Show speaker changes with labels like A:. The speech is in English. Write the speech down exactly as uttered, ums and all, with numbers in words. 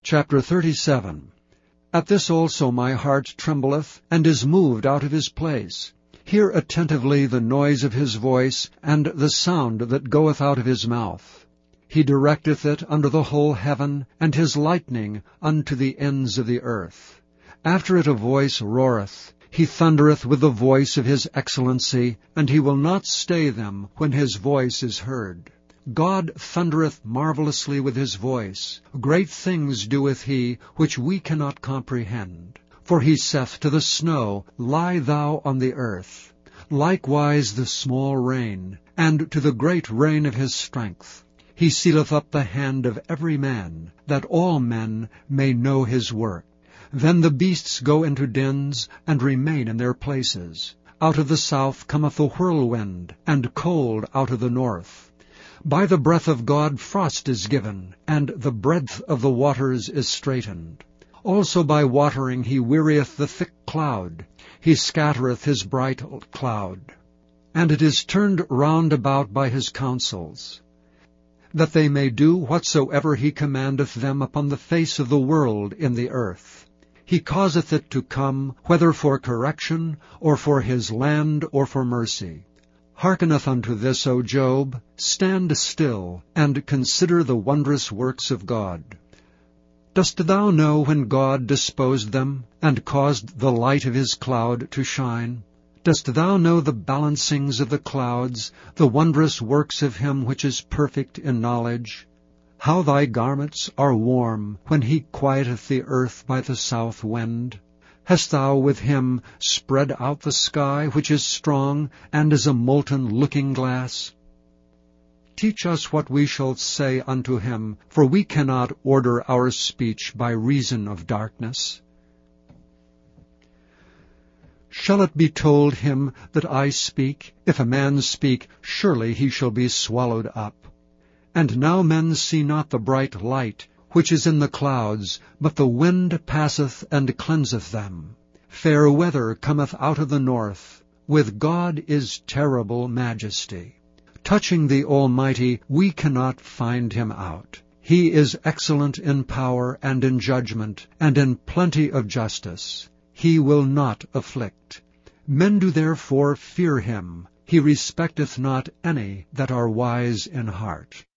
A: Chapter thirty-seven. At this also my heart trembleth, and is moved out of his place. Hear attentively the noise of his voice, and the sound that goeth out of his mouth. He directeth it under the whole heaven, and his lightning unto the ends of the earth. After it a voice roareth. He thundereth with the voice of his excellency, and he will not stay them when his voice is heard. God thundereth marvellously with his voice. Great things doeth he, which we cannot comprehend. For he saith to the snow, Lie thou on the earth. Likewise the small rain, and to the great rain of his strength. He sealeth up the hand of every man, that all men may know his work. Then the beasts go into dens, and remain in their places. Out of the south cometh the whirlwind, and cold out of the north. By the breath of God frost is given, and the breadth of the waters is straitened. Also by watering he wearieth the thick cloud. He scattereth his bright cloud. And it is turned round about by his counsels, that they may do whatsoever he commandeth them upon the face of the world in the earth. He causeth it to come, whether for correction, or for his land, or for mercy. Hearkeneth unto this, O Job. Stand still, and consider the wondrous works of God. Dost thou know when God disposed them, and caused the light of his cloud to shine? Dost thou know the balancings of the clouds, the wondrous works of him which is perfect in knowledge? How thy garments are warm, when he quieteth the earth by the south wind. Hast thou with him spread out the sky, which is strong, and is a molten looking-glass? Teach us what we shall say unto him, for we cannot order our speech by reason of darkness. Shall it be told him that I speak? If a man speak, surely he shall be swallowed up. And now men see not the bright light, which is in the clouds, but the wind passeth and cleanseth them. Fair weather cometh out of the north. With God is terrible majesty. Touching the Almighty, we cannot find him out. He is excellent in power and in judgment, and in plenty of justice. He will not afflict. Men do therefore fear him. He respecteth not any that are wise in heart.